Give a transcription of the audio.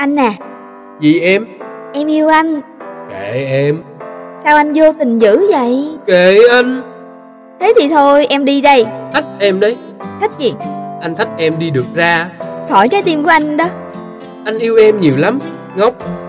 Anh à, Gì em? em yêu anh. Kệ em. Sao anh vô tình dữ vậy? Kệ anh. Thế thì thôi em đi đây. Thách em đấy. Thích gì? Anh thách em đi được ra. Khỏi trái tim của anh đó. Anh yêu em nhiều lắm, ngốc.